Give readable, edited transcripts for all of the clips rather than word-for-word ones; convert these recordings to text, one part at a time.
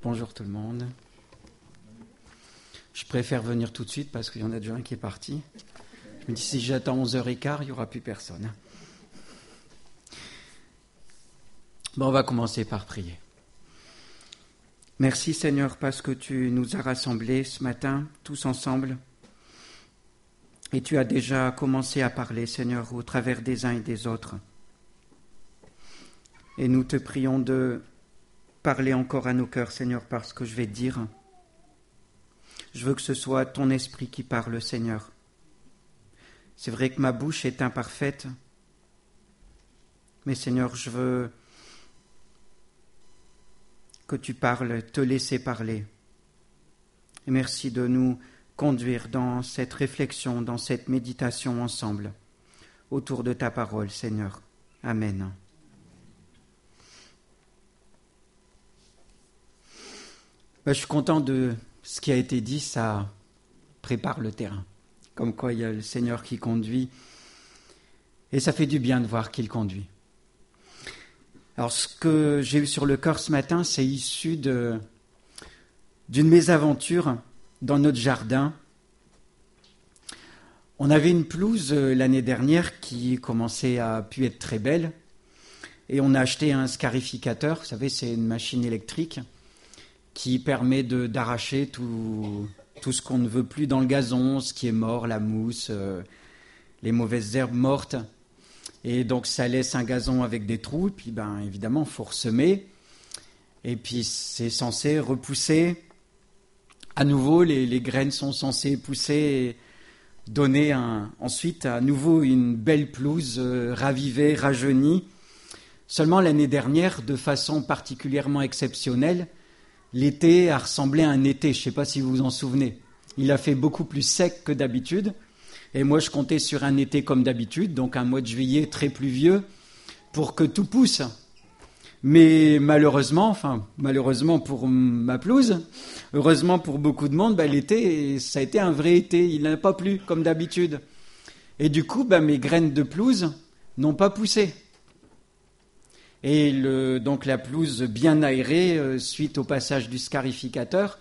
Bonjour tout le monde. Je préfère venir tout de suite parce qu'il y en a déjà un qui est parti. Je me dis si j'attends 11h15, il n'y aura plus personne. Bon, on va commencer par prier. Merci Seigneur parce que tu nous as rassemblés ce matin, tous ensemble. Et tu as déjà commencé à parler, Seigneur, au travers des uns et des autres. Et nous te prions de parler encore à nos cœurs, Seigneur, parce que je vais te dire. Je veux que ce soit ton esprit qui parle, Seigneur. C'est vrai que ma bouche est imparfaite, mais Seigneur, je veux que tu parles, te laisser parler. Et merci de nous conduire dans cette réflexion, dans cette méditation ensemble, autour de ta parole, Seigneur. Amen. Je suis content de ce qui a été dit, ça prépare le terrain. Comme quoi il y a le Seigneur qui conduit, et ça fait du bien de voir qu'il conduit. Alors ce que j'ai eu sur le cœur ce matin, c'est issu d'une mésaventure dans notre jardin. On avait une pelouse l'année dernière qui commençait à pu être très belle, et on a acheté un scarificateur, vous savez, c'est une machine électrique qui permet d'arracher tout ce qu'on ne veut plus dans le gazon, ce qui est mort, la mousse, les mauvaises herbes mortes. Et donc ça laisse un gazon avec des trous, et puis évidemment il faut ressemer, et puis c'est censé repousser. À nouveau, les graines sont censées pousser et donner ensuite à nouveau une belle pelouse ravivée, rajeunie. Seulement l'année dernière, de façon particulièrement exceptionnelle, l'été a ressemblé à un été, je ne sais pas si vous vous en souvenez. Il a fait beaucoup plus sec que d'habitude. Et moi, je comptais sur un été comme d'habitude, donc un mois de juillet très pluvieux, pour que tout pousse. Mais malheureusement pour ma pelouse, heureusement pour beaucoup de monde, l'été, ça a été un vrai été. Il n'a pas plu comme d'habitude. Et du coup, mes graines de pelouse n'ont pas poussé. Et donc la pelouse bien aérée, suite au passage du scarificateur,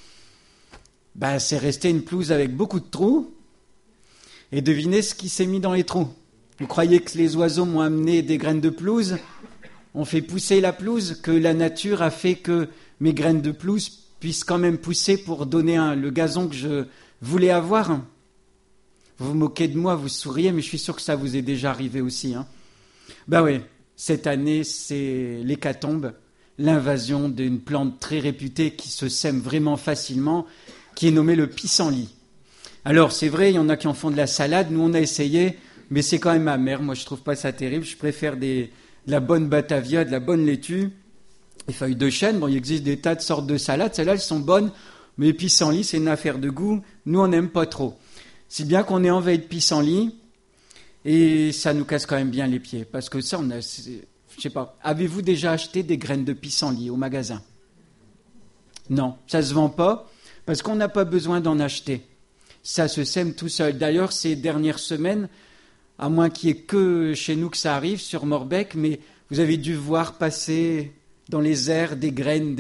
c'est resté une pelouse avec beaucoup de trous. Et devinez ce qui s'est mis dans les trous. Vous croyez que les oiseaux m'ont amené des graines de pelouse, ont fait pousser la pelouse, que la nature a fait que mes graines de pelouse puissent quand même pousser pour donner le gazon que je voulais avoir. Vous vous moquez de moi, vous souriez, mais je suis sûr que ça vous est déjà arrivé aussi. Oui. Cette année, c'est l'hécatombe, l'invasion d'une plante très réputée qui se sème vraiment facilement, qui est nommée le pissenlit. Alors, c'est vrai, il y en a qui en font de la salade. Nous, on a essayé, mais c'est quand même amer. Moi, je trouve pas ça terrible. Je préfère de la bonne batavia, de la bonne laitue, les feuilles de chêne. Bon, il existe des tas de sortes de salades. Celles-là, elles sont bonnes, mais les pissenlits, c'est une affaire de goût. Nous, on n'aime pas trop. Si bien qu'on est en veille de pissenlit. Et ça nous casse quand même bien les pieds, parce que ça, je sais pas, avez-vous déjà acheté des graines de pissenlit au magasin ? Non, ça se vend pas, parce qu'on n'a pas besoin d'en acheter. Ça se sème tout seul. D'ailleurs, ces dernières semaines, à moins qu'il n'y ait que chez nous que ça arrive, sur Morbec, mais vous avez dû voir passer dans les airs des graines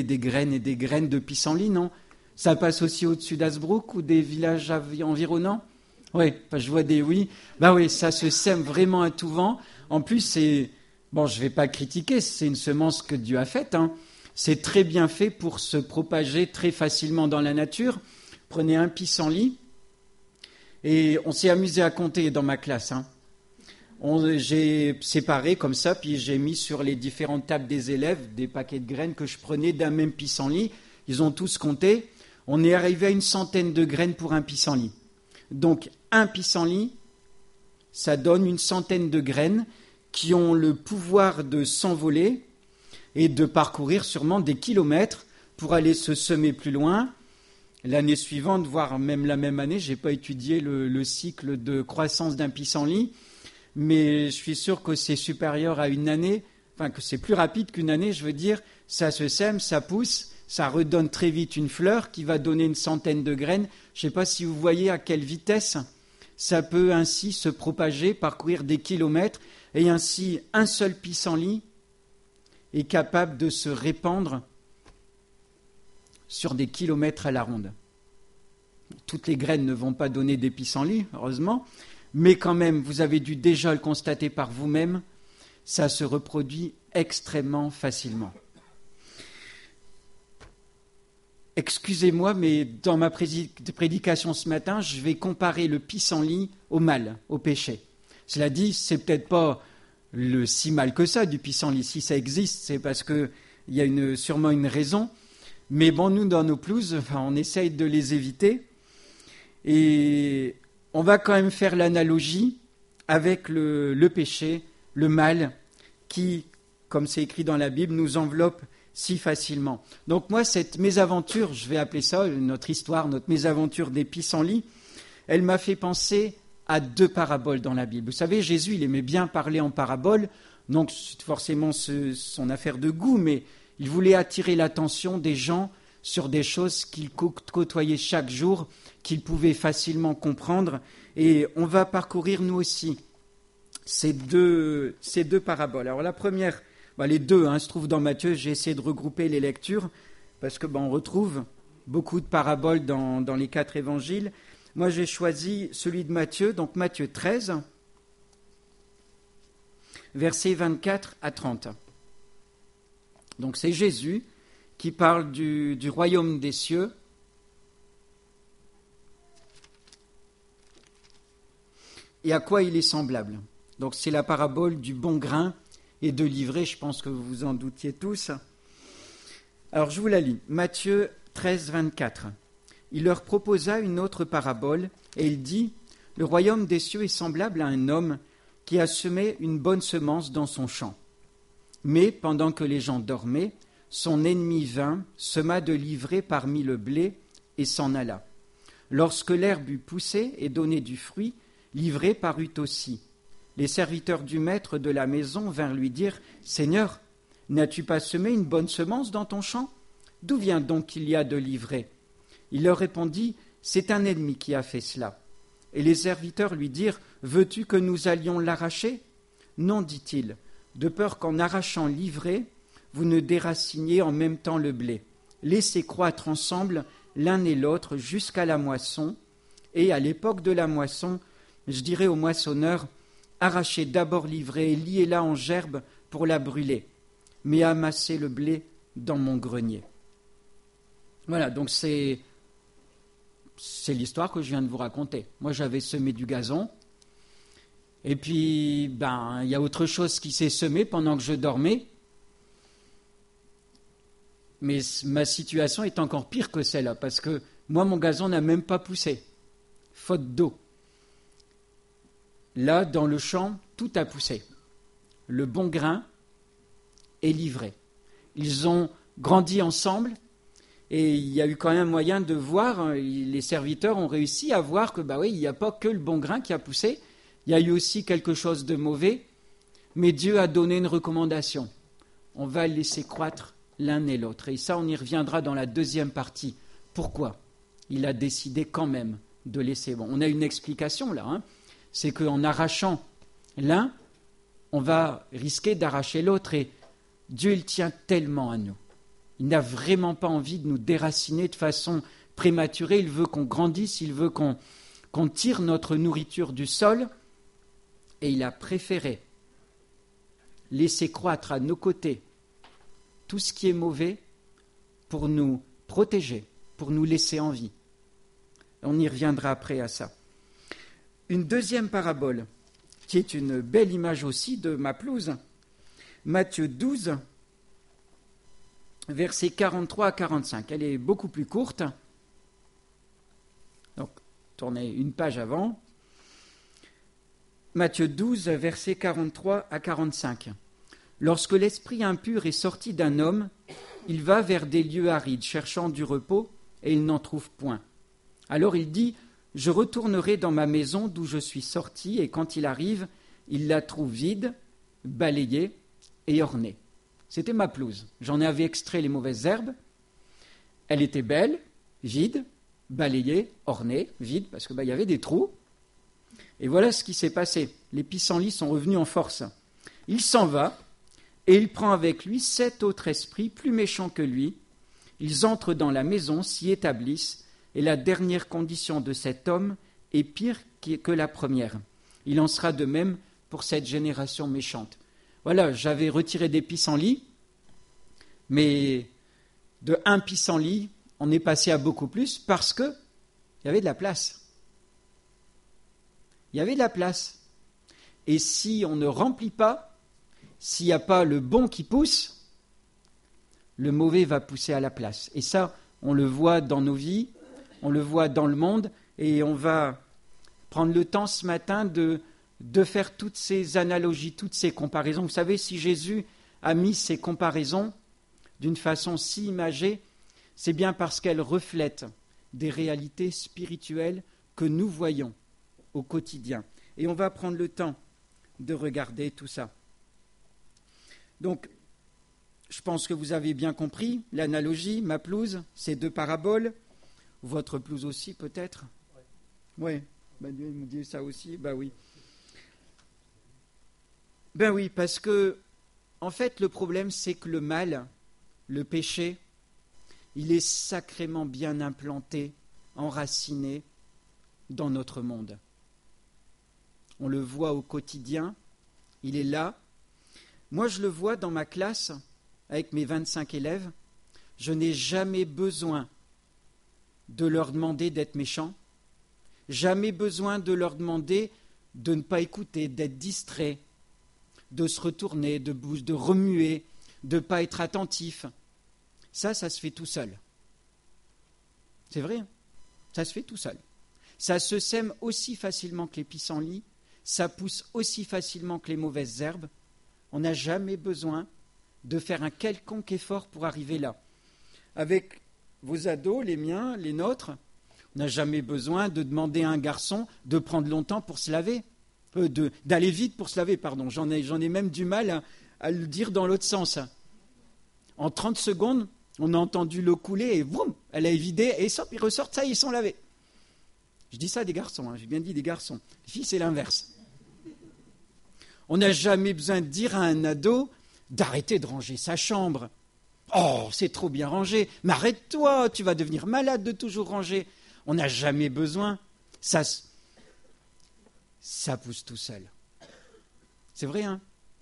de pissenlit, non ? Ça passe aussi au-dessus d'Hasbrook ou des villages environnants ? Oui, je vois des oui. Oui, ça se sème vraiment à tout vent. En plus, je ne vais pas critiquer, c'est une semence que Dieu a faite. C'est très bien fait pour se propager très facilement dans la nature. Prenez un pissenlit, et on s'est amusé à compter dans ma classe. J'ai séparé comme ça, puis j'ai mis sur les différentes tables des élèves des paquets de graines que je prenais d'un même pissenlit. Ils ont tous compté. On est arrivé à 100 de graines pour un pissenlit. Donc, un pissenlit, ça donne 100 de graines qui ont le pouvoir de s'envoler et de parcourir sûrement des kilomètres pour aller se semer plus loin. L'année suivante, voire même la même année, je n'ai pas étudié le cycle de croissance d'un pissenlit, mais je suis sûr que c'est supérieur à une année, que c'est plus rapide qu'une année, je veux dire, ça se sème, ça pousse, ça redonne très vite une fleur qui va donner 100 de graines. Je ne sais pas si vous voyez à quelle vitesse ça peut ainsi se propager, parcourir des kilomètres, et ainsi un seul pissenlit est capable de se répandre sur des kilomètres à la ronde. Toutes les graines ne vont pas donner des pissenlits, heureusement, mais quand même, vous avez dû déjà le constater par vous-même, ça se reproduit extrêmement facilement. Excusez-moi, mais dans ma prédication ce matin, je vais comparer le pissenlit au mal, au péché. Cela dit, c'est peut-être pas le si mal que ça du pissenlit. Si ça existe, c'est parce qu'il y a sûrement une raison. Mais bon, nous, dans nos pelouses, on essaye de les éviter. Et on va quand même faire l'analogie avec le péché, le mal, qui, comme c'est écrit dans la Bible, nous enveloppe si facilement. Donc moi, cette mésaventure, je vais appeler ça notre histoire, notre mésaventure des pissenlits, elle m'a fait penser à 2 paraboles dans la Bible. Vous savez, Jésus, il aimait bien parler en paraboles, donc c'est forcément son affaire de goût, mais il voulait attirer l'attention des gens sur des choses qu'il côtoyait chaque jour, qu'il pouvait facilement comprendre. Et on va parcourir, nous aussi, ces deux paraboles. Alors la première, les deux se trouvent dans Matthieu. J'ai essayé de regrouper les lectures, parce que on retrouve beaucoup de paraboles dans les 4 évangiles. Moi, j'ai choisi celui de Matthieu, donc Matthieu 13, versets 24 à 30. Donc c'est Jésus qui parle du royaume des cieux. Et à quoi il est semblable. Donc c'est la parabole du bon grain et de l'ivraie, je pense que vous vous en doutiez tous. Alors je vous la lis. Matthieu 13, 24. Il leur proposa une autre parabole, et il dit « Le royaume des cieux est semblable à un homme qui a semé une bonne semence dans son champ. Mais pendant que les gens dormaient, son ennemi vint, sema de l'ivraie parmi le blé, et s'en alla. Lorsque l'herbe eut poussé et donné du fruit, l'ivraie parut aussi. Les serviteurs du maître de la maison vinrent lui dire « Seigneur, n'as-tu pas semé une bonne semence dans ton champ? D'où vient donc qu'il y a de l'ivraie ?» Il leur répondit « C'est un ennemi qui a fait cela. » Et les serviteurs lui dirent « Veux-tu que nous allions l'arracher ?» Non, dit-il, de peur qu'en arrachant l'ivraie, vous ne déraciniez en même temps le blé. Laissez croître ensemble l'un et l'autre jusqu'à la moisson, et à l'époque de la moisson, je dirai au moissonneur, arrachez d'abord l'ivraie et liez-la en gerbe pour la brûler, mais amassez le blé dans mon grenier. Voilà, donc c'est l'histoire que je viens de vous raconter. Moi, j'avais semé du gazon, et puis, il y a autre chose qui s'est semé pendant que je dormais, mais ma situation est encore pire que celle-là, parce que moi, mon gazon n'a même pas poussé, faute d'eau. Là, dans le champ, tout a poussé. Le bon grain et l'ivraie. Ils ont grandi ensemble et il y a eu quand même moyen de voir, les serviteurs ont réussi à voir que, il n'y a pas que le bon grain qui a poussé, il y a eu aussi quelque chose de mauvais, mais Dieu a donné une recommandation. On va laisser croître l'un et l'autre. Et ça, on y reviendra dans la deuxième partie. Pourquoi il a décidé quand même de laisser. On a une explication là, c'est qu'en arrachant l'un, on va risquer d'arracher l'autre. Et Dieu, il tient tellement à nous. Il n'a vraiment pas envie de nous déraciner de façon prématurée. Il veut qu'on grandisse, il veut qu'on tire notre nourriture du sol. Et il a préféré laisser croître à nos côtés tout ce qui est mauvais pour nous protéger, pour nous laisser en vie. On y reviendra après à ça. Une deuxième parabole, qui est une belle image aussi de ma pelouse, Matthieu 12, versets 43 à 45. Elle est beaucoup plus courte. Donc, tournez une page avant. Matthieu 12, versets 43 à 45. Lorsque l'esprit impur est sorti d'un homme, il va vers des lieux arides, cherchant du repos, et il n'en trouve point. Alors il dit « Je retournerai dans ma maison d'où je suis sorti, et quand il arrive, il la trouve vide, balayée et ornée. » C'était ma pelouse. J'en avais extrait les mauvaises herbes. Elle était belle, vide, balayée, ornée, vide, parce que y avait des trous. Et voilà ce qui s'est passé. Les pissenlits sont revenus en force. Il s'en va, et il prend avec lui 7 autres esprits plus méchants que lui. Ils entrent dans la maison, s'y établissent, et la dernière condition de cet homme est pire que la première. Il en sera de même pour cette génération méchante. Voilà, j'avais retiré des pissenlits, mais de un pissenlit, on est passé à beaucoup plus parce qu'il y avait de la place. Il y avait de la place. Et si on ne remplit pas, s'il n'y a pas le bon qui pousse, le mauvais va pousser à la place. Et ça, on le voit dans nos vies, on le voit dans le monde, et on va prendre le temps ce matin de faire toutes ces analogies, toutes ces comparaisons. Vous savez, si Jésus a mis ces comparaisons d'une façon si imagée, c'est bien parce qu'elles reflètent des réalités spirituelles que nous voyons au quotidien. Et on va prendre le temps de regarder tout ça. Donc, je pense que vous avez bien compris l'analogie, ma pelouse, ces deux paraboles, votre pelouse aussi peut-être. Oui, Dieu me dit ça aussi, oui. Oui, parce que, en fait, le problème, c'est que le mal, le péché, il est sacrément bien implanté, enraciné dans notre monde. On le voit au quotidien, il est là. Moi, je le vois dans ma classe, avec mes 25 élèves, je n'ai jamais besoin de leur demander d'être méchants, jamais besoin de leur demander de ne pas écouter, d'être distrait, de se retourner, de remuer, de ne pas être attentif. Ça se fait tout seul. C'est vrai, ça se fait tout seul. Ça se sème aussi facilement que les pissenlits, ça pousse aussi facilement que les mauvaises herbes. On n'a jamais besoin de faire un quelconque effort pour arriver là. Avec vos ados, les miens, les nôtres, on n'a jamais besoin de demander à un garçon de prendre longtemps pour se laver, d'aller vite pour se laver, pardon. J'en ai même du mal à le dire dans l'autre sens. En 30 secondes, on a entendu l'eau couler et boum, elle est vidée et hop, ils ressortent, ça, ils sont lavés. Je dis ça des garçons, j'ai bien dit des garçons. Les filles, c'est l'inverse. On n'a jamais besoin de dire à un ado d'arrêter de ranger sa chambre. Oh, c'est trop bien rangé, mais arrête-toi, tu vas devenir malade de toujours ranger. On n'a jamais besoin. Ça pousse tout seul. C'est vrai, hein ?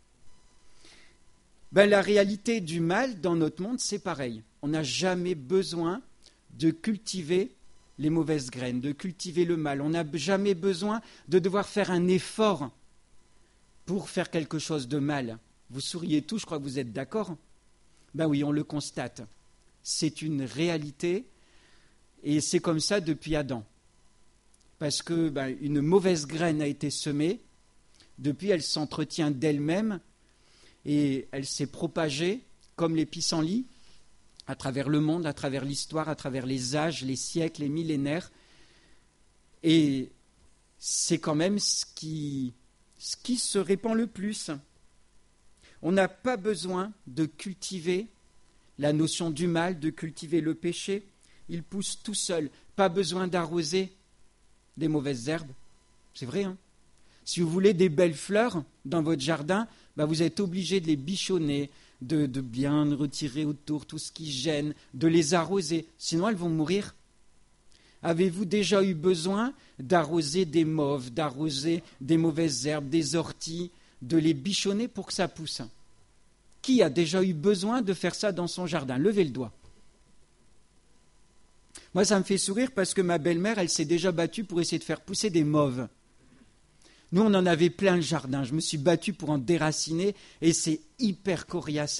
La réalité du mal dans notre monde, c'est pareil. On n'a jamais besoin de cultiver les mauvaises graines, de cultiver le mal. On n'a jamais besoin de devoir faire un effort pour faire quelque chose de mal. Vous souriez tous, je crois que vous êtes d'accord ? Oui, on le constate. C'est une réalité et c'est comme ça depuis Adam. Parce que une mauvaise graine a été semée, depuis elle s'entretient d'elle-même et elle s'est propagée comme les pissenlits à travers le monde, à travers l'histoire, à travers les âges, les siècles, les millénaires. Et c'est quand même ce qui se répand le plus. On n'a pas besoin de cultiver la notion du mal, de cultiver le péché. Il pousse tout seul. Pas besoin d'arroser des mauvaises herbes. C'est vrai, hein ? Si vous voulez des belles fleurs dans votre jardin, vous êtes obligé de les bichonner, de bien retirer autour tout ce qui gêne, de les arroser. Sinon, elles vont mourir. Avez-vous déjà eu besoin d'arroser des mauves, d'arroser des mauvaises herbes, des orties, de les bichonner pour que ça pousse ? Qui a déjà eu besoin de faire ça dans son jardin ? Levez le doigt. Moi, ça me fait sourire parce que ma belle-mère, elle s'est déjà battue pour essayer de faire pousser des mauves. Nous, on en avait plein le jardin. Je me suis battu pour en déraciner et c'est hyper coriace.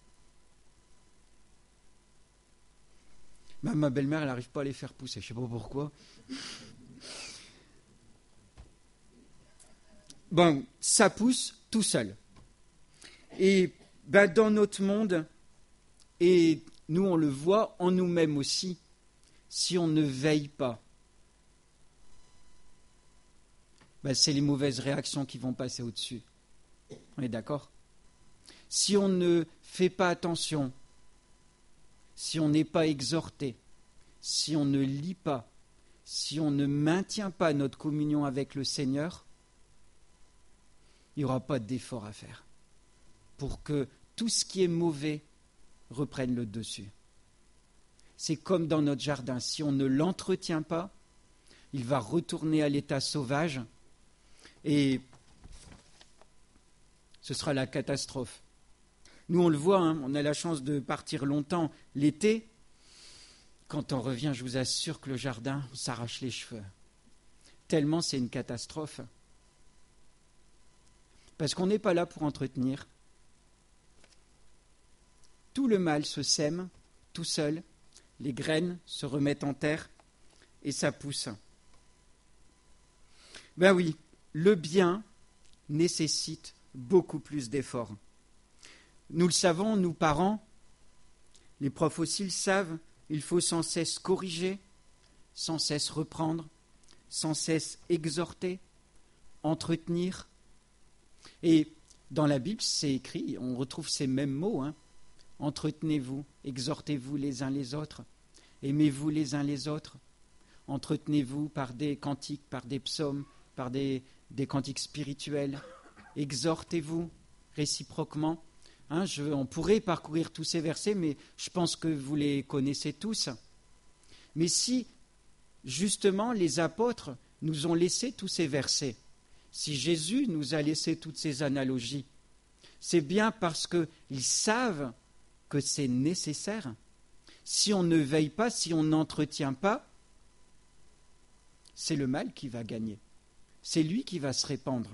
Ma belle-mère, elle n'arrive pas à les faire pousser. Je ne sais pas pourquoi. Ça pousse tout seul. Et dans notre monde, et nous, on le voit en nous-mêmes aussi, si on ne veille pas, c'est les mauvaises réactions qui vont passer au-dessus. On est d'accord ? Si on ne fait pas attention, si on n'est pas exhorté, si on ne lit pas, si on ne maintient pas notre communion avec le Seigneur, il n'y aura pas d'effort à faire pour que tout ce qui est mauvais reprenne le dessus. c'est comme dans notre jardin. Si on ne l'entretient pas, il va retourner à l'état sauvage et ce sera la catastrophe. Nous, on le voit, hein, on a la chance de partir longtemps l'été. Quand on revient, je vous assure que le jardin, on s'arrache les cheveux. Tellement c'est une catastrophe. Parce qu'on n'est pas là pour entretenir. Tout le mal se sème tout seul, les graines se remettent en terre et ça pousse. Ben oui, le bien nécessite beaucoup plus d'efforts. Nous le savons, nous parents, les profs aussi le savent, il faut sans cesse corriger, sans cesse reprendre, sans cesse exhorter, entretenir. Et dans la Bible, c'est écrit, on retrouve ces mêmes mots, hein. Entretenez-vous, exhortez-vous les uns les autres, aimez-vous les uns les autres, entretenez-vous par des cantiques, par des psaumes, par des cantiques spirituels, exhortez-vous réciproquement. Hein, on pourrait parcourir tous ces versets, mais je pense que vous les connaissez tous. Mais si, justement, les apôtres nous ont laissé tous ces versets, si Jésus nous a laissé toutes ces analogies, c'est bien parce qu'ils savent que c'est nécessaire. Si on ne veille pas, si on n'entretient pas, c'est le mal qui va gagner. C'est lui qui va se répandre.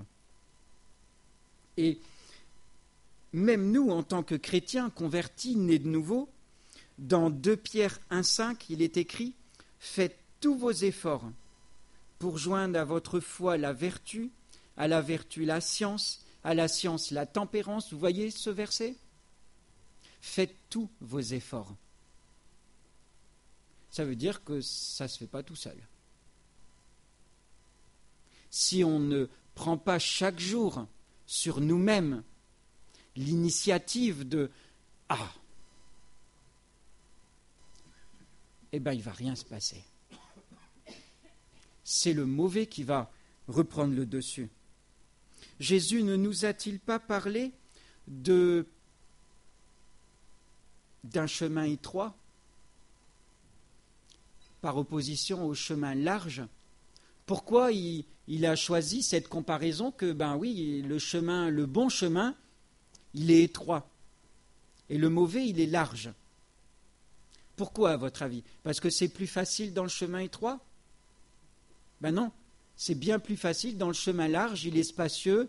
Et même nous, en tant que chrétiens convertis, nés de nouveau, dans 2 Pierre 1,5, il est écrit « Faites tous vos efforts pour joindre à votre foi la vertu, à la vertu la science, à la science la tempérance. » Vous voyez ce verset ? Faites tous vos efforts. Ça veut dire que ça ne se fait pas tout seul. Si on ne prend pas chaque jour sur nous-mêmes l'initiative de « Ah !» eh bien, il ne va rien se passer. C'est le mauvais qui va reprendre le dessus. Jésus ne nous a-t-il pas parlé d'un chemin étroit par opposition au chemin large? Pourquoi il a choisi cette comparaison que, ben oui, le bon chemin, il est étroit et le mauvais, il est large? Pourquoi, à votre avis? Parce que c'est plus facile dans le chemin étroit? Ben non, c'est bien plus facile dans le chemin large, il est spacieux,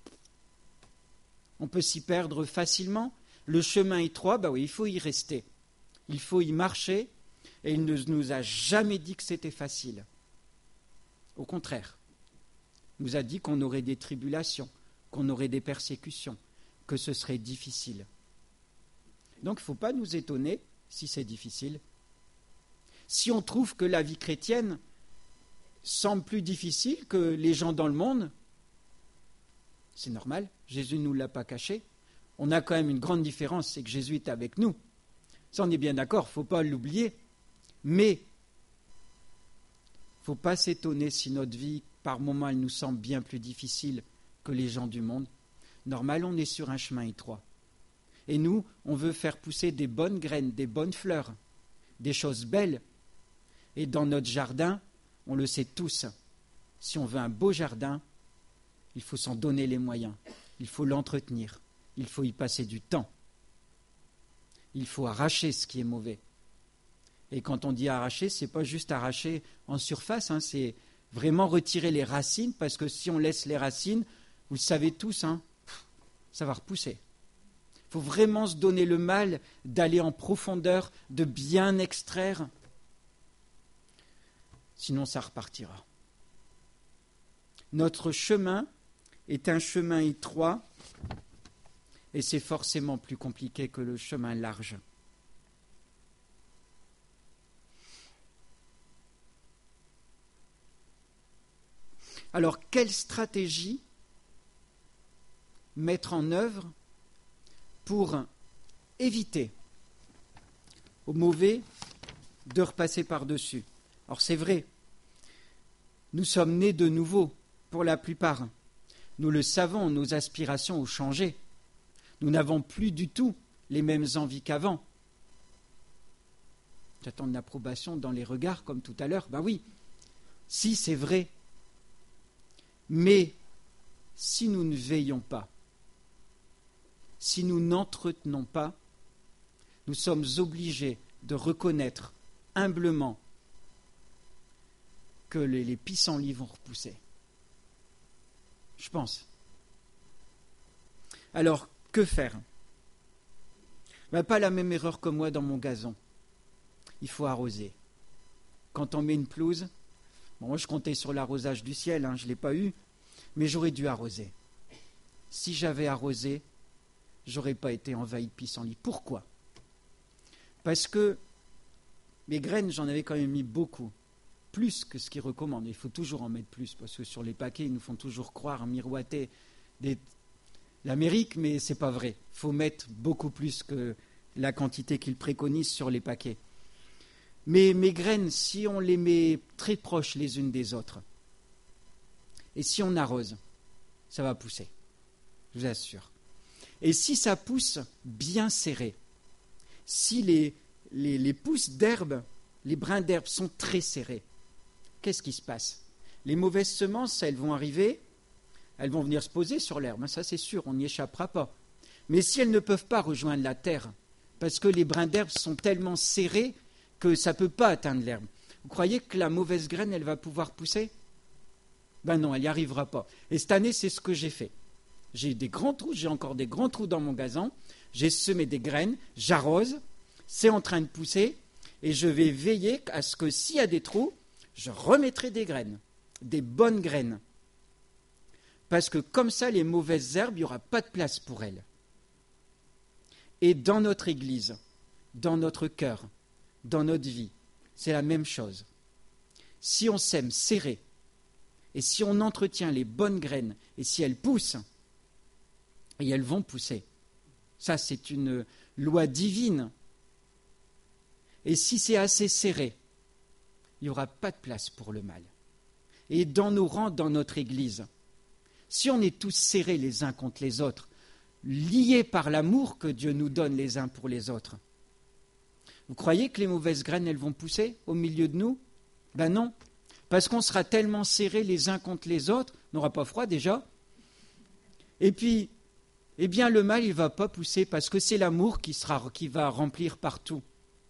on peut s'y perdre facilement. Le chemin étroit, ben oui, il faut y rester, il faut y marcher, et il ne nous a jamais dit que c'était facile. Au contraire, il nous a dit qu'on aurait des tribulations, qu'on aurait des persécutions, que ce serait difficile. Donc il ne faut pas nous étonner si c'est difficile. Si on trouve que la vie chrétienne semble plus difficile que les gens dans le monde, c'est normal, Jésus ne nous l'a pas caché. On a quand même une grande différence, c'est que Jésus est avec nous. Ça, on est bien d'accord, il ne faut pas l'oublier. Mais il ne faut pas s'étonner si notre vie, par moments, elle nous semble bien plus difficile que les gens du monde. Normal, on est sur un chemin étroit. Et nous, on veut faire pousser des bonnes graines, des bonnes fleurs, des choses belles. Et dans notre jardin, on le sait tous, si on veut un beau jardin, il faut s'en donner les moyens, il faut l'entretenir, il faut y passer du temps. Il faut arracher ce qui est mauvais. Et quand on dit arracher, ce n'est pas juste arracher en surface, hein, c'est vraiment retirer les racines, parce que si on laisse les racines, vous le savez tous, hein, ça va repousser. Il faut vraiment se donner le mal d'aller en profondeur, de bien extraire. Sinon, ça repartira. Notre chemin est un chemin étroit et c'est forcément plus compliqué que le chemin large. Alors, quelle stratégie mettre en œuvre pour éviter au mauvais de repasser par-dessus? Alors c'est vrai, nous sommes nés de nouveau pour la plupart. Nous le savons, nos aspirations ont changé. Nous n'avons plus du tout les mêmes envies qu'avant. J'attends une approbation dans les regards, comme tout à l'heure. Ben oui, si c'est vrai. Mais si nous ne veillons pas, si nous n'entretenons pas, nous sommes obligés de reconnaître humblement que les pissenlits vont repousser. Je pense. Alors, que faire? Ben, pas la même erreur que moi dans mon gazon. Il faut arroser. Quand on met une pelouse, bon, moi je comptais sur l'arrosage du ciel, je ne l'ai pas eu, mais j'aurais dû arroser. Si j'avais arrosé, j'aurais pas été envahi de pissenlits. Pourquoi? Parce que mes graines, j'en avais quand même mis beaucoup, plus que ce qu'ils recommandent. Il faut toujours en mettre plus, parce que sur les paquets, ils nous font toujours croire, miroiter l'Amérique, mais c'est pas vrai. Il faut mettre beaucoup plus que la quantité qu'ils préconisent sur les paquets. Mais mes graines, si on les met très proches les unes des autres, et si on arrose, ça va pousser, je vous assure. Et si ça pousse bien serré, si les pousses d'herbe, les brins d'herbe sont très serrés, qu'est-ce qui se passe? Les mauvaises semences, elles vont arriver, elles vont venir se poser sur l'herbe, ça c'est sûr, on n'y échappera pas. Mais si elles ne peuvent pas rejoindre la terre, parce que les brins d'herbe sont tellement serrés que ça ne peut pas atteindre l'herbe, vous croyez que la mauvaise graine, elle va pouvoir pousser? Ben non, elle n'y arrivera pas. Et cette année, c'est ce que j'ai fait. J'ai des grands trous, j'ai encore des grands trous dans mon gazon, j'ai semé des graines, j'arrose, c'est en train de pousser, et je vais veiller à ce que s'il y a des trous, je remettrai des graines, des bonnes graines. Parce que comme ça, les mauvaises herbes, il n'y aura pas de place pour elles. Et dans notre Église, dans notre cœur, dans notre vie, c'est la même chose. Si on sème serré, et si on entretient les bonnes graines, et si elles poussent, et elles vont pousser. Ça, c'est une loi divine. Et si c'est assez serré, il n'y aura pas de place pour le mal. Et dans nos rangs, dans notre Église, si on est tous serrés les uns contre les autres, liés par l'amour que Dieu nous donne les uns pour les autres, vous croyez que les mauvaises graines, elles vont pousser au milieu de nous? Ben non, parce qu'on sera tellement serrés les uns contre les autres, on n'aura pas froid déjà. Et puis, eh bien le mal, il ne va pas pousser parce que c'est l'amour qui va remplir partout.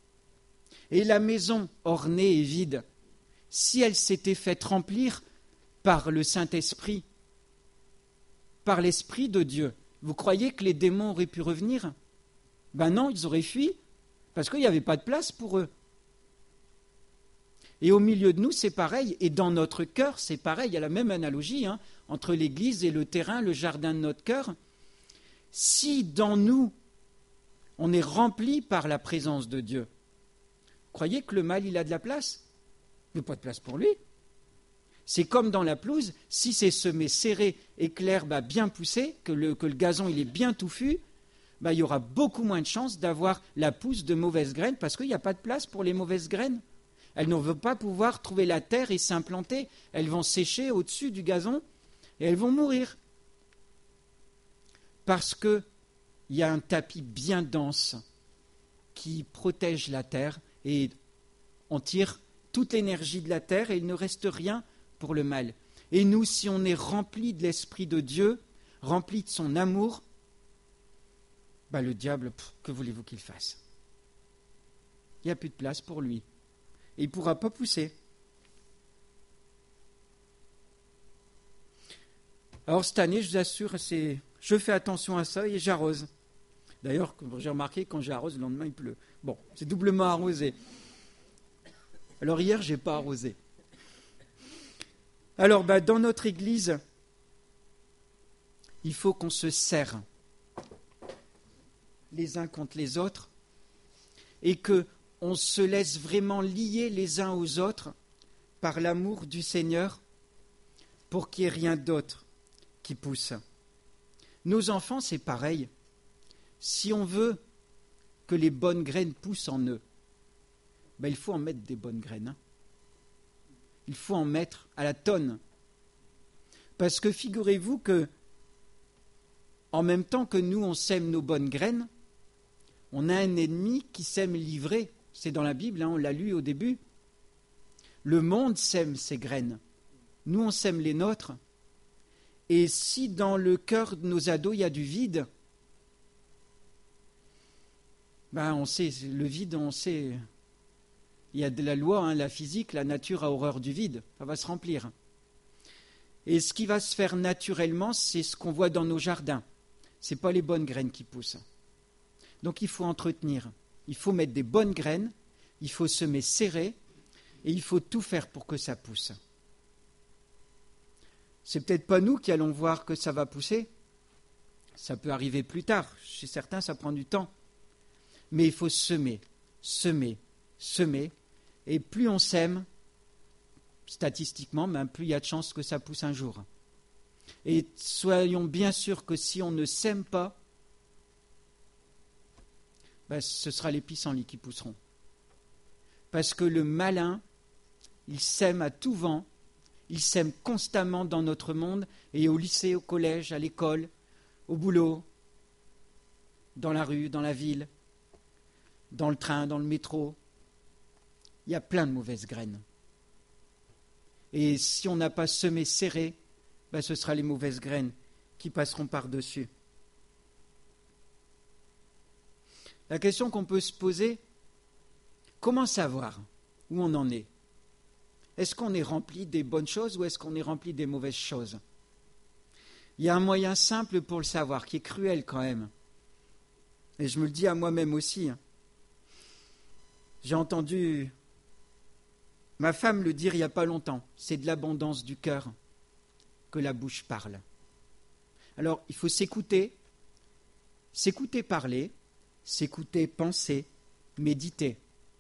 Et la maison ornée et vide, si elle s'était faite remplir par le Saint-Esprit, par l'Esprit de Dieu, vous croyez que les démons auraient pu revenir? Ben non, ils auraient fui, parce qu'il n'y avait pas de place pour eux. Et au milieu de nous, c'est pareil, et dans notre cœur, c'est pareil, il y a la même analogie entre l'Église et le terrain, le jardin de notre cœur. Si dans nous, on est rempli par la présence de Dieu, vous croyez que le mal, il a de la place? Il n'y a pas de place pour lui. C'est comme dans la pelouse, si c'est semé serré et que l'herbe a bien poussé, que le gazon il est bien touffu, il y aura beaucoup moins de chances d'avoir la pousse de mauvaises graines parce qu'il n'y a pas de place pour les mauvaises graines. Elles ne vont pas pouvoir trouver la terre et s'implanter. Elles vont sécher au-dessus du gazon et elles vont mourir. Parce qu'il y a un tapis bien dense qui protège la terre et on tire toute l'énergie de la terre et il ne reste rien pour le mal. Et nous, si on est rempli de l'Esprit de Dieu, rempli de son amour, le diable, que voulez-vous qu'il fasse? Il n'y a plus de place pour lui. Et il ne pourra pas pousser. Alors cette année, je vous assure, je fais attention à ça et j'arrose. D'ailleurs, j'ai remarqué, quand j'arrose, le lendemain, il pleut. Bon, c'est doublement arrosé. Alors hier, je n'ai pas arrosé. Alors, dans notre Église, il faut qu'on se serre les uns contre les autres et qu'on se laisse vraiment lier les uns aux autres par l'amour du Seigneur pour qu'il n'y ait rien d'autre qui pousse. Nos enfants, c'est pareil. Si on veut que les bonnes graines poussent en eux, il faut en mettre des bonnes graines. Il faut en mettre à la tonne. Parce que figurez-vous que, en même temps que nous, on sème nos bonnes graines, on a un ennemi qui sème l'ivraie C'est dans la Bible, on l'a lu au début. Le monde sème ses graines. Nous, on sème les nôtres. Et si dans le cœur de nos ados, il y a du vide, on sait, le vide, on sait. Il y a de la loi, la physique, la nature a horreur du vide. Ça va se remplir. Et ce qui va se faire naturellement, c'est ce qu'on voit dans nos jardins. Ce n'est pas les bonnes graines qui poussent. Donc il faut entretenir. Il faut mettre des bonnes graines, il faut semer serré, et il faut tout faire pour que ça pousse. C'est peut-être pas nous qui allons voir que ça va pousser. Ça peut arriver plus tard. Chez certains, ça prend du temps. Mais il faut semer, semer, semer. Et plus on sème, statistiquement, plus il y a de chances que ça pousse un jour. Et soyons bien sûrs que si on ne sème pas, ce sera les pissenlits qui pousseront. Parce que le malin, il sème à tout vent, il sème constamment dans notre monde, et au lycée, au collège, à l'école, au boulot, dans la rue, dans la ville, dans le train, dans le métro. Il y a plein de mauvaises graines. Et si on n'a pas semé serré, ce sera les mauvaises graines qui passeront par-dessus. La question qu'on peut se poser, comment savoir où on en est? Est-ce qu'on est rempli des bonnes choses ou est-ce qu'on est rempli des mauvaises choses? Il y a un moyen simple pour le savoir, qui est cruel quand même. Et je me le dis à moi-même aussi. J'ai entendu ma femme le dire il n'y a pas longtemps. C'est de l'abondance du cœur que la bouche parle. Alors, il faut s'écouter parler, s'écouter penser, méditer.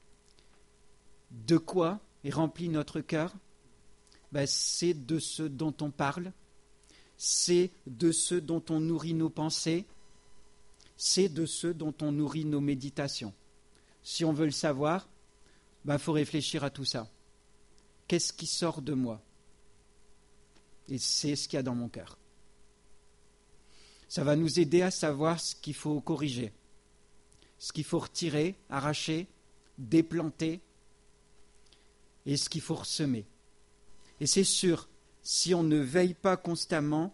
De quoi est rempli notre cœur? C'est de ce dont on parle, c'est de ce dont on nourrit nos pensées, c'est de ce dont on nourrit nos méditations. Si on veut le savoir, faut réfléchir à tout ça. Qu'est-ce qui sort de moi? Et c'est ce qu'il y a dans mon cœur. Ça va nous aider à savoir ce qu'il faut corriger, ce qu'il faut retirer, arracher, déplanter, et ce qu'il faut ressemer. Et c'est sûr, si on ne veille pas constamment,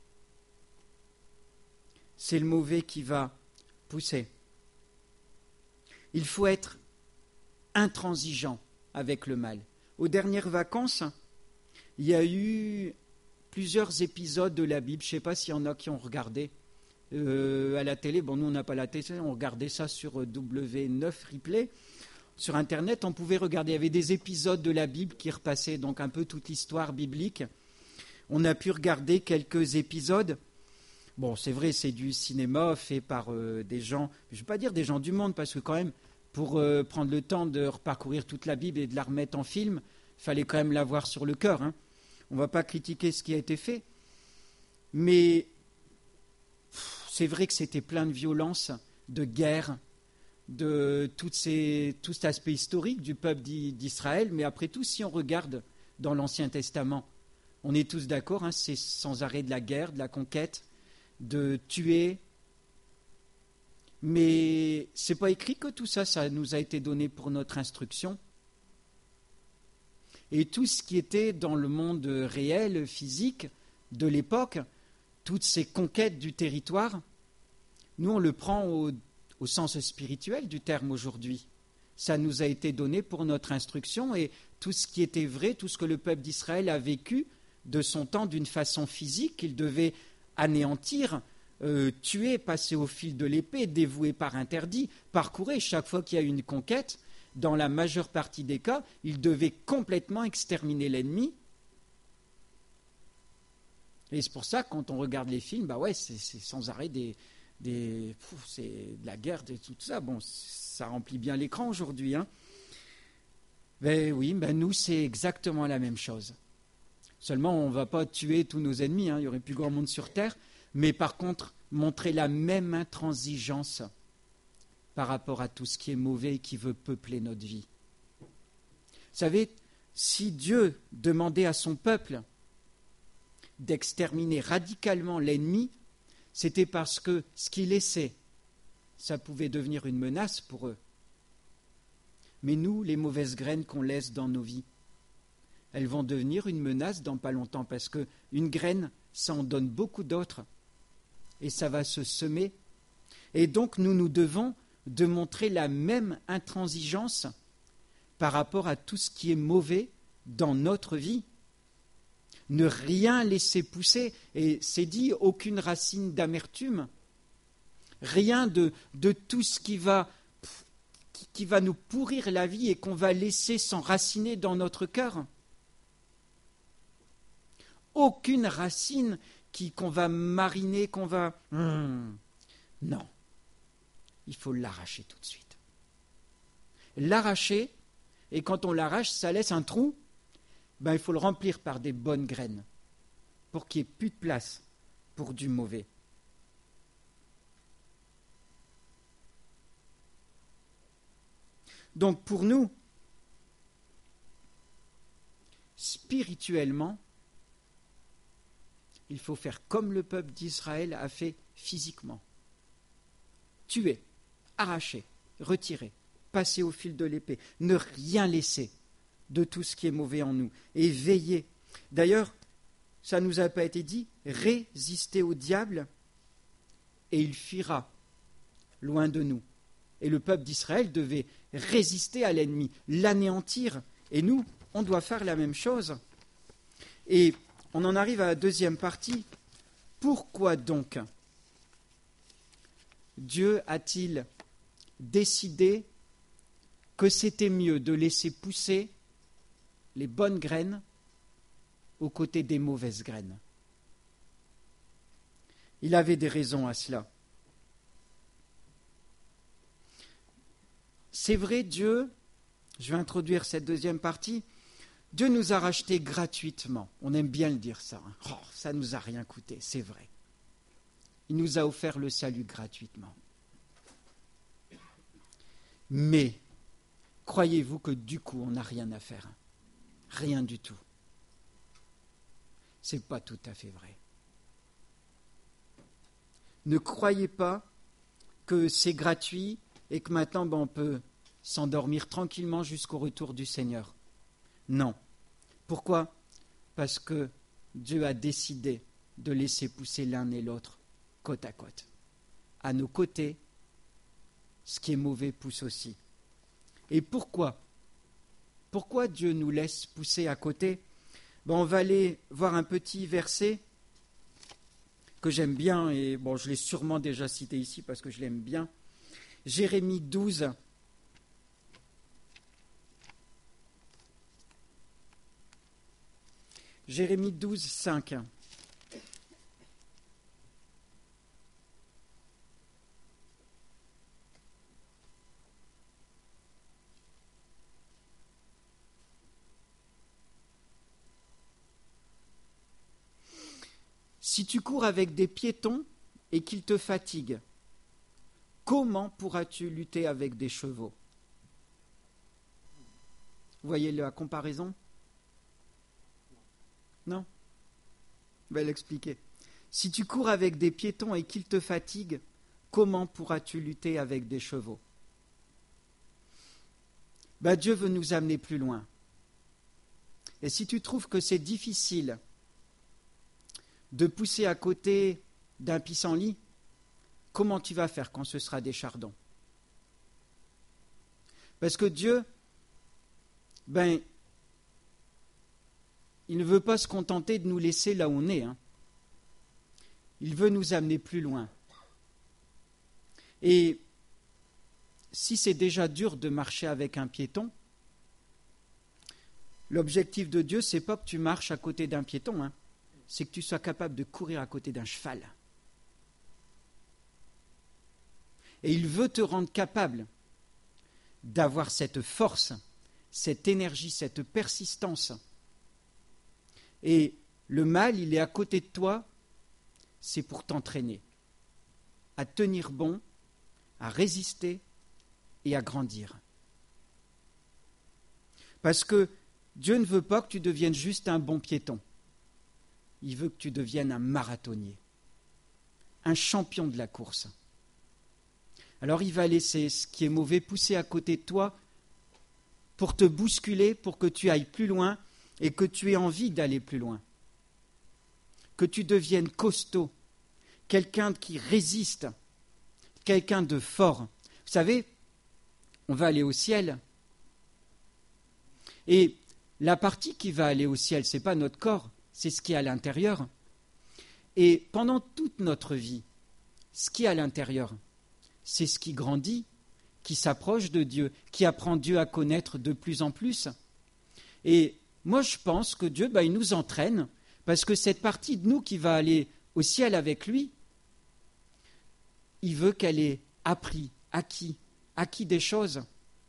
c'est le mauvais qui va pousser. Il faut être intransigeant avec le mal. Aux dernières vacances, il y a eu plusieurs épisodes de la Bible. Je ne sais pas s'il y en a qui ont regardé à la télé. Nous, on n'a pas la télé, on regardait ça sur W9 Replay. Sur Internet, on pouvait regarder. Il y avait des épisodes de la Bible qui repassaient, donc un peu toute l'histoire biblique. On a pu regarder quelques épisodes. C'est vrai, c'est du cinéma fait par des gens, je ne vais pas dire des gens du monde, parce que quand même, pour prendre le temps de reparcourir toute la Bible et de la remettre en film, il fallait quand même l'avoir sur le cœur. On ne va pas critiquer ce qui a été fait. Mais c'est vrai que c'était plein de violence, de guerre, de tout cet aspect historique du peuple d'Israël. Mais après tout, si on regarde dans l'Ancien Testament, on est tous d'accord, c'est sans arrêt de la guerre, de la conquête, de tuer. Mais ce n'est pas écrit que tout ça, ça nous a été donné pour notre instruction. Et tout ce qui était dans le monde réel, physique, de l'époque, toutes ces conquêtes du territoire, nous on le prend au sens spirituel du terme aujourd'hui. Ça nous a été donné pour notre instruction et tout ce qui était vrai, tout ce que le peuple d'Israël a vécu de son temps d'une façon physique, qu'il devait anéantir, tuer, passer au fil de l'épée, dévouer par interdit, parcourir chaque fois qu'il y a une conquête. Dans la majeure partie des cas, il devait complètement exterminer l'ennemi. Et c'est pour ça que quand on regarde les films, c'est sans arrêt c'est de la guerre, tout ça. Ça remplit bien l'écran aujourd'hui. Oui, nous, c'est exactement la même chose. Seulement, on ne va pas tuer tous nos ennemis, il y aurait plus grand monde sur Terre, mais par contre, montrer la même intransigeance par rapport à tout ce qui est mauvais et qui veut peupler notre vie. Vous savez, si Dieu demandait à son peuple d'exterminer radicalement l'ennemi, c'était parce que ce qu'il laissait, ça pouvait devenir une menace pour eux. Mais nous, les mauvaises graines qu'on laisse dans nos vies, elles vont devenir une menace dans pas longtemps, parce qu'une graine, ça en donne beaucoup d'autres, et ça va se semer. Et donc nous devons de montrer la même intransigeance par rapport à tout ce qui est mauvais dans notre vie. Ne rien laisser pousser, et c'est dit, aucune racine d'amertume, rien de tout ce qui va nous pourrir la vie et qu'on va laisser s'enraciner dans notre cœur. Aucune racine qu'on va mariner, qu'on va... Non, il faut l'arracher tout de suite. L'arracher, et quand on l'arrache, ça laisse un trou, il faut le remplir par des bonnes graines, pour qu'il n'y ait plus de place pour du mauvais. Donc pour nous, spirituellement, il faut faire comme le peuple d'Israël a fait physiquement. Tuer, arracher, retirer, passer au fil de l'épée, ne rien laisser de tout ce qui est mauvais en nous, et veiller. D'ailleurs, ça ne nous a pas été dit, résister au diable, et il fuira loin de nous. Et le peuple d'Israël devait résister à l'ennemi, l'anéantir, et nous, on doit faire la même chose. Et on en arrive à la deuxième partie. Pourquoi donc Dieu a-t-il décidé que c'était mieux de laisser pousser les bonnes graines aux côtés des mauvaises graines? Il avait des raisons à cela. C'est vrai, Dieu, je vais introduire cette deuxième partie, Dieu nous a rachetés gratuitement. On aime bien le dire ça. Ça ne nous a rien coûté, c'est vrai. Il nous a offert le salut gratuitement. Mais, croyez-vous que du coup, on n'a rien à faire? Rien du tout. Ce n'est pas tout à fait vrai. Ne croyez pas que c'est gratuit et que maintenant on peut s'endormir tranquillement jusqu'au retour du Seigneur. Non. Pourquoi? Parce que Dieu a décidé de laisser pousser l'un et l'autre côte à côte. À nos côtés, ce qui est mauvais pousse aussi. Et pourquoi? Pourquoi Dieu nous laisse pousser à côté? On va aller voir un petit verset que j'aime bien, et je l'ai sûrement déjà cité ici parce que je l'aime bien. Jérémie 12. Jérémie 12, 5. Si tu cours avec des piétons et qu'ils te fatiguent, comment pourras-tu lutter avec des chevaux? Vous voyez la comparaison? Non? Je vais l'expliquer. Si tu cours avec des piétons et qu'ils te fatiguent, comment pourras-tu lutter avec des chevaux? Dieu veut nous amener plus loin. Et si tu trouves que c'est difficile de pousser à côté d'un pissenlit, comment tu vas faire quand ce sera des chardons? Parce que Dieu, il ne veut pas se contenter de nous laisser là où on est. Il veut nous amener plus loin. Et si c'est déjà dur de marcher avec un piéton, l'objectif de Dieu, c'est pas que tu marches à côté d'un piéton, c'est que tu sois capable de courir à côté d'un cheval. Et il veut te rendre capable d'avoir cette force, cette énergie, cette persistance. Et le mal, il est à côté de toi, c'est pour t'entraîner à tenir bon, à résister et à grandir. Parce que Dieu ne veut pas que tu deviennes juste un bon piéton. Il veut que tu deviennes un marathonnier, un champion de la course. Alors il va laisser ce qui est mauvais pousser à côté de toi pour te bousculer, pour que tu ailles plus loin et que tu aies envie d'aller plus loin. Que tu deviennes costaud, quelqu'un qui résiste, quelqu'un de fort. Vous savez, on va aller au ciel. Et la partie qui va aller au ciel, ce n'est pas notre corps, c'est ce qui est à l'intérieur. Et pendant toute notre vie, ce qui est à l'intérieur, c'est ce qui grandit, qui s'approche de Dieu, qui apprend Dieu à connaître de plus en plus. Et moi, je pense que Dieu, il nous entraîne, parce que cette partie de nous qui va aller au ciel avec lui, il veut qu'elle ait appris, acquis des choses.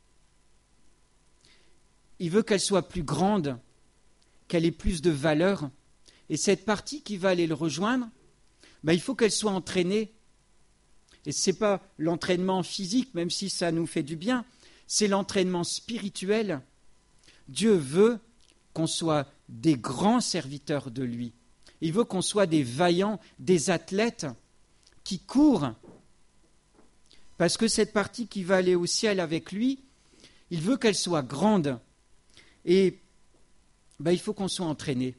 Il veut qu'elle soit plus grande, qu'elle ait plus de valeur. Et cette partie qui va aller le rejoindre, il faut qu'elle soit entraînée. Et ce n'est pas l'entraînement physique, même si ça nous fait du bien, c'est l'entraînement spirituel. Dieu veut qu'on soit des grands serviteurs de lui. Il veut qu'on soit des vaillants, des athlètes qui courent. Parce que cette partie qui va aller au ciel avec lui, il veut qu'elle soit grande. Et il faut qu'on soit entraîné.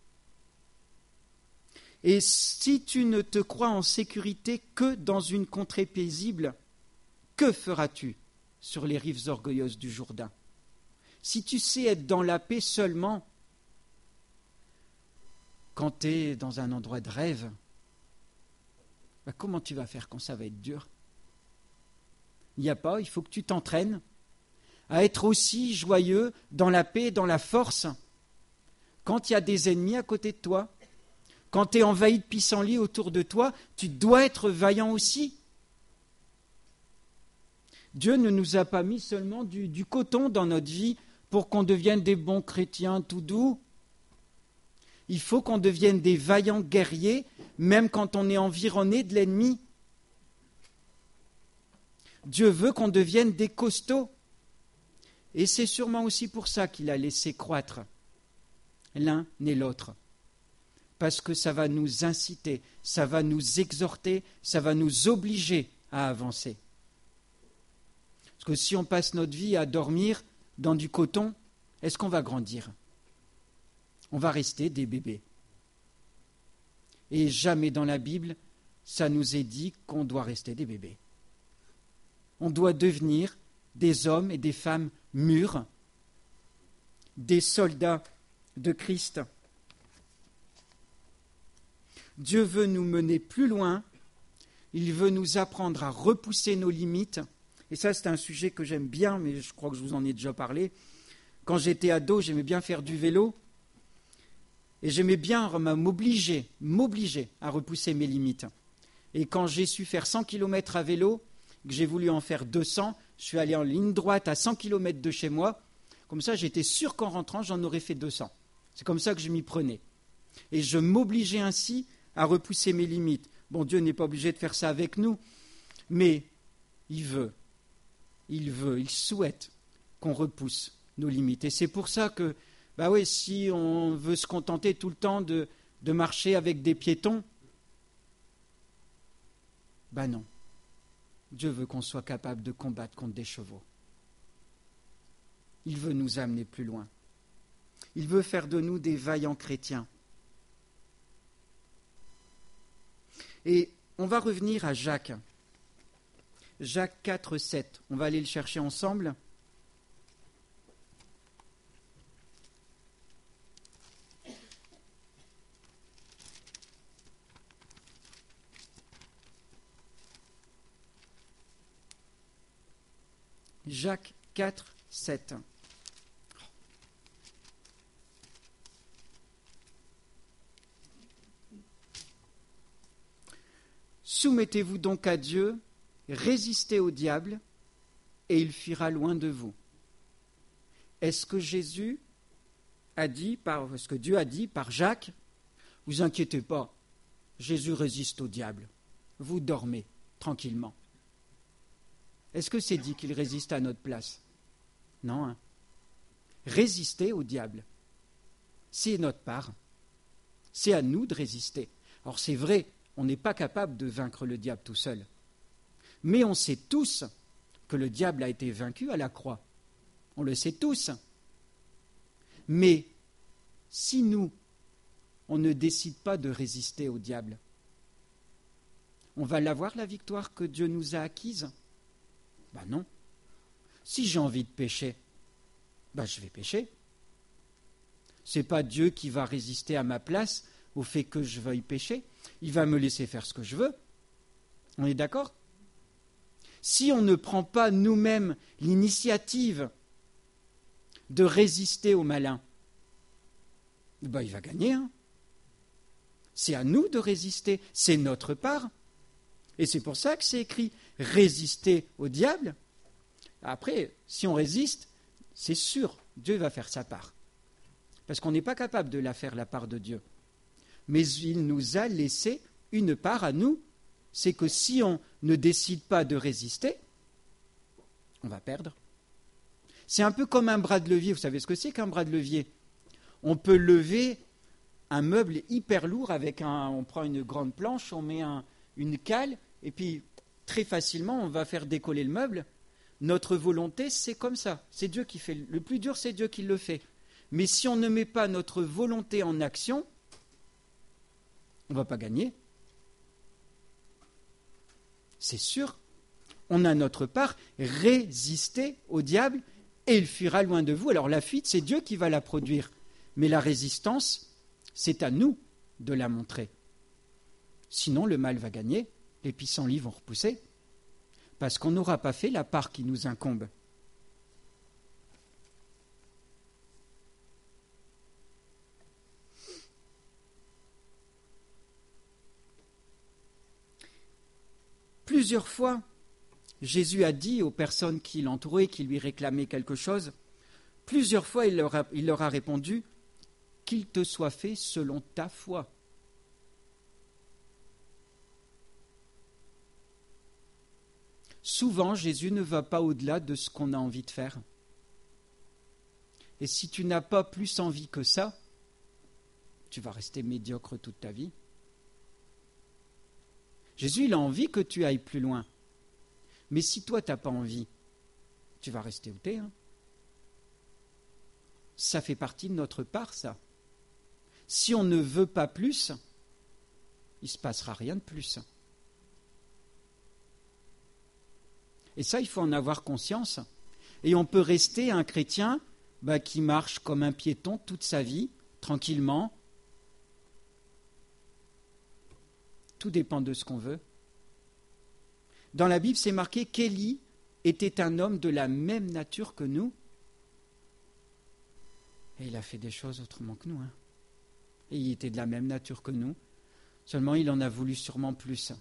Et si tu ne te crois en sécurité que dans une contrée paisible, que feras-tu sur les rives orgueilleuses du Jourdain? Si tu sais être dans la paix seulement quand tu es dans un endroit de rêve, comment tu vas faire quand ça va être dur? Il n'y a pas, il faut que tu t'entraînes à être aussi joyeux dans la paix, dans la force, quand il y a des ennemis à côté de toi. Quand tu es envahi de pissenlits autour de toi, tu dois être vaillant aussi. Dieu ne nous a pas mis seulement du coton dans notre vie pour qu'on devienne des bons chrétiens tout doux. Il faut qu'on devienne des vaillants guerriers, même quand on est environné de l'ennemi. Dieu veut qu'on devienne des costauds. Et c'est sûrement aussi pour ça qu'il a laissé croître l'un et l'autre. Parce que ça va nous inciter, ça va nous exhorter, ça va nous obliger à avancer. Parce que si on passe notre vie à dormir dans du coton, est-ce qu'on va grandir? On va rester des bébés. Et jamais dans la Bible, ça nous est dit qu'on doit rester des bébés. On doit devenir des hommes et des femmes mûrs, des soldats de Christ. Dieu veut nous mener plus loin, il veut nous apprendre à repousser nos limites. Et ça, c'est un sujet que j'aime bien, mais je crois que je vous en ai déjà parlé. Quand j'étais ado, j'aimais bien faire du vélo. Et j'aimais bien m'obliger à repousser mes limites. Et quand j'ai su faire 100 km à vélo, que j'ai voulu en faire 200, je suis allé en ligne droite à 100 km de chez moi. Comme ça, j'étais sûr qu'en rentrant, j'en aurais fait 200. C'est comme ça que je m'y prenais. Et je m'obligeais ainsi à repousser mes limites. Bon, Dieu n'est pas obligé de faire ça avec nous, mais il souhaite qu'on repousse nos limites. Et c'est pour ça que, si on veut se contenter tout le temps de marcher avec des piétons, non. Dieu veut qu'on soit capable de combattre contre des chevaux. Il veut nous amener plus loin. Il veut faire de nous des vaillants chrétiens. Et on va revenir à Jacques. Jacques 4, 7. On va aller le chercher ensemble. Jacques 4, 7. Soumettez-vous donc à Dieu, résistez au diable, et il fuira loin de vous. Est-ce que Dieu a dit par Jacques, vous inquiétez pas, Jésus résiste au diable, vous dormez tranquillement. Est-ce que c'est dit qu'il résiste à notre place? Non. Résister au diable, c'est notre part. C'est à nous de résister. Alors c'est vrai, on n'est pas capable de vaincre le diable tout seul. Mais on sait tous que le diable a été vaincu à la croix. On le sait tous. Mais si nous, on ne décide pas de résister au diable, on va l'avoir, la victoire que Dieu nous a acquise? Ben non. Si j'ai envie de pécher, ben je vais pécher. Ce n'est pas Dieu qui va résister à ma place au fait que je veuille pécher. Il va me laisser faire ce que je veux. On est d'accord? Si on ne prend pas nous-mêmes l'initiative de résister au malin, ben il va gagner. Hein. C'est à nous de résister, c'est notre part. Et c'est pour ça que c'est écrit « résister au diable ». Après, si on résiste, c'est sûr, Dieu va faire sa part. Parce qu'on n'est pas capable de la faire, la part de Dieu. Mais il nous a laissé une part à nous. C'est que si on ne décide pas de résister, on va perdre. C'est un peu comme un bras de levier. Vous savez ce que c'est qu'un bras de levier? On peut lever un meuble hyper lourd avec on prend une grande planche, on met une cale, et puis très facilement, on va faire décoller le meuble. Notre volonté, c'est comme ça. C'est Dieu qui fait. Le plus dur, c'est Dieu qui le fait. Mais si on ne met pas notre volonté en action, on ne va pas gagner. C'est sûr. On a notre part, résister au diable et il fuira loin de vous. Alors la fuite, c'est Dieu qui va la produire. Mais la résistance, c'est à nous de la montrer. Sinon, le mal va gagner, les pissenlits vont repousser, parce qu'on n'aura pas fait la part qui nous incombe. Plusieurs fois, Jésus a dit aux personnes qui l'entouraient, qui lui réclamaient quelque chose, plusieurs fois il leur a répondu « qu'il te soit fait selon ta foi ». Souvent, Jésus ne va pas au-delà de ce qu'on a envie de faire. Et si tu n'as pas plus envie que ça, tu vas rester médiocre toute ta vie. Jésus, il a envie que tu ailles plus loin. Mais si toi, tu n'as pas envie, tu vas rester où tu es. Hein. Ça fait partie de notre part, ça. Si on ne veut pas plus, il ne se passera rien de plus. Et ça, il faut en avoir conscience. Et on peut rester un chrétien qui marche comme un piéton toute sa vie, tranquillement. Tout dépend de ce qu'on veut. Dans la Bible, c'est marqué qu'Élie était un homme de la même nature que nous. Et il a fait des choses autrement que nous. Hein. Et il était de la même nature que nous. Seulement, il en a voulu sûrement plus.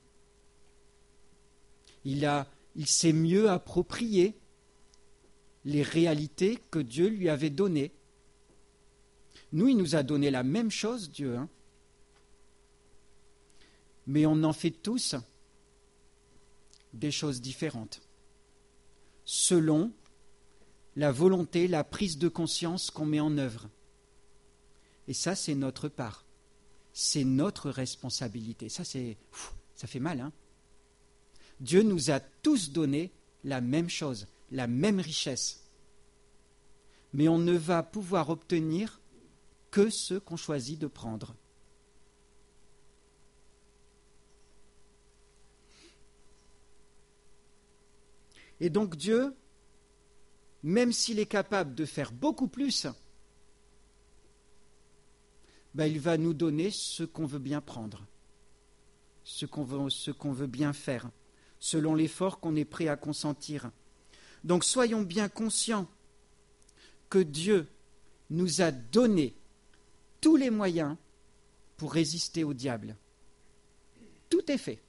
Il s'est mieux approprié les réalités que Dieu lui avait données. Nous, il nous a donné la même chose, Dieu. Hein. Mais on en fait tous des choses différentes, selon la volonté, la prise de conscience qu'on met en œuvre. Et ça, c'est notre part. C'est notre responsabilité. Ça fait mal, hein? Dieu nous a tous donné la même chose, la même richesse. Mais on ne va pouvoir obtenir que ce qu'on choisit de prendre. Et donc Dieu, même s'il est capable de faire beaucoup plus, il va nous donner ce qu'on veut bien prendre, ce qu'on veut bien faire, selon l'effort qu'on est prêt à consentir. Donc soyons bien conscients que Dieu nous a donné tous les moyens pour résister au diable. Tout est fait.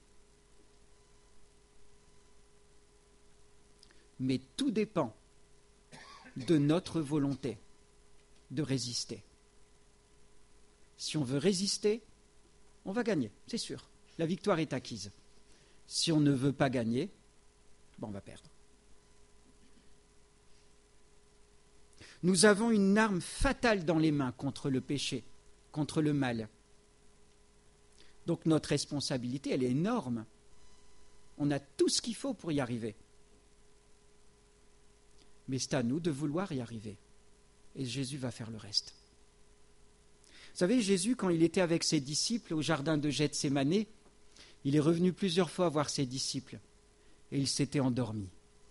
Mais tout dépend de notre volonté de résister. Si on veut résister, on va gagner, c'est sûr. La victoire est acquise. Si on ne veut pas gagner, on va perdre. Nous avons une arme fatale dans les mains contre le péché, contre le mal. Donc notre responsabilité, elle est énorme. On a tout ce qu'il faut pour y arriver. mais c'est à nous de vouloir y arriver. Et Jésus va faire le reste. Vous savez, Jésus, quand il était avec ses disciples au jardin de Gethsémanée, il est revenu plusieurs fois voir ses disciples et il s'était endormi.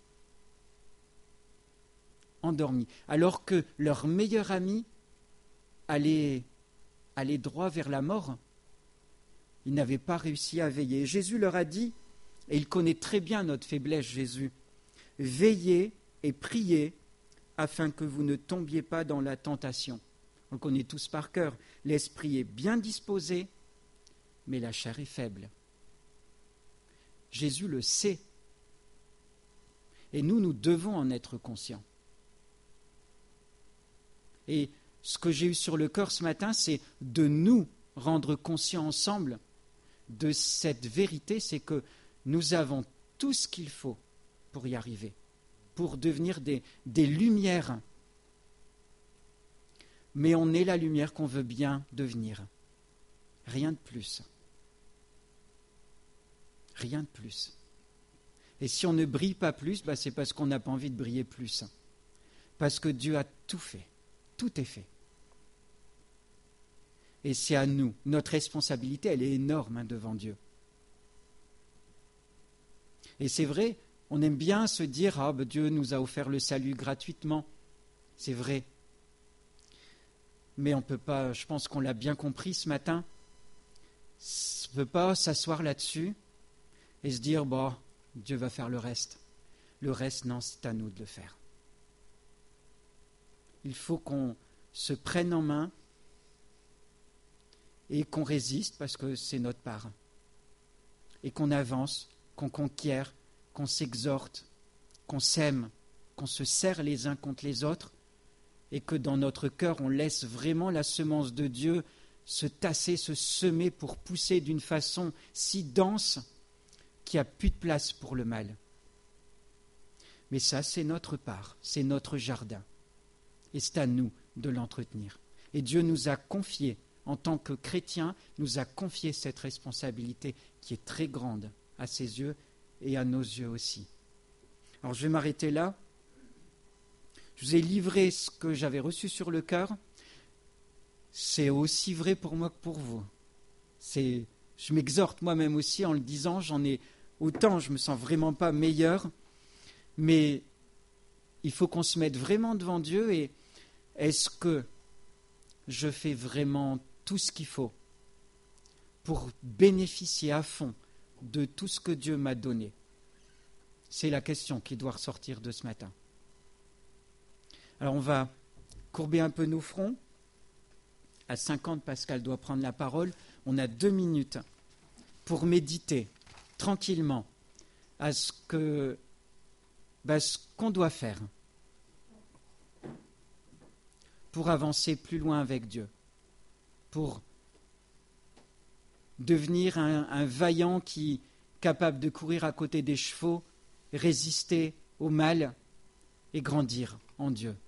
Endormi. Alors que leur meilleur ami allait droit vers la mort, ils n'avaient pas réussi à veiller. Jésus leur a dit, et il connaît très bien notre faiblesse, Jésus, « Veillez et priez afin que vous ne tombiez pas dans la tentation. » On le connaît tous par cœur. L'esprit est bien disposé, mais la chair est faible. Jésus le sait. Et nous devons en être conscients. Et ce que j'ai eu sur le cœur ce matin, c'est de nous rendre conscients ensemble de cette vérité, c'est que nous avons tout ce qu'il faut pour y arriver, pour devenir des lumières. Mais on est la lumière qu'on veut bien devenir. Rien de plus. Rien de plus. Et si on ne brille pas plus, c'est parce qu'on n'a pas envie de briller plus. Parce que Dieu a tout fait. Tout est fait. Et c'est à nous. Notre responsabilité, elle est énorme devant Dieu. Et c'est vrai, on aime bien se dire « Dieu nous a offert le salut gratuitement ». C'est vrai. Mais on ne peut pas, je pense qu'on l'a bien compris ce matin, on ne peut pas s'asseoir là-dessus et se dire « Dieu va faire le reste ». Le reste, non, c'est à nous de le faire. Il faut qu'on se prenne en main et qu'on résiste parce que c'est notre part. Et qu'on avance, qu'on conquiert, qu'on s'exhorte, qu'on s'aime, qu'on se serre les uns contre les autres et que dans notre cœur, on laisse vraiment la semence de Dieu se tasser, se semer pour pousser d'une façon si dense qu'il n'y a plus de place pour le mal. Mais ça, c'est notre part, c'est notre jardin. Et c'est à nous de l'entretenir. Et Dieu nous a confié, en tant que chrétiens, nous a confié cette responsabilité qui est très grande à ses yeux et à nos yeux aussi. Alors je vais m'arrêter là. Je vous ai livré ce que j'avais reçu sur le cœur. C'est aussi vrai pour moi que pour vous. Je m'exhorte moi-même aussi en le disant, autant je ne me sens vraiment pas meilleur, mais il faut qu'on se mette vraiment devant Dieu et est-ce que je fais vraiment tout ce qu'il faut pour bénéficier à fond de tout ce que Dieu m'a donné? C'est la question qui doit ressortir de ce matin. Alors on va courber un peu nos fronts. À 50, Pascal doit prendre la parole. On a 2 minutes pour méditer tranquillement à ce qu'on doit faire pour avancer plus loin avec Dieu, pour devenir un vaillant capable de courir à côté des chevaux, résister au mal et grandir en Dieu.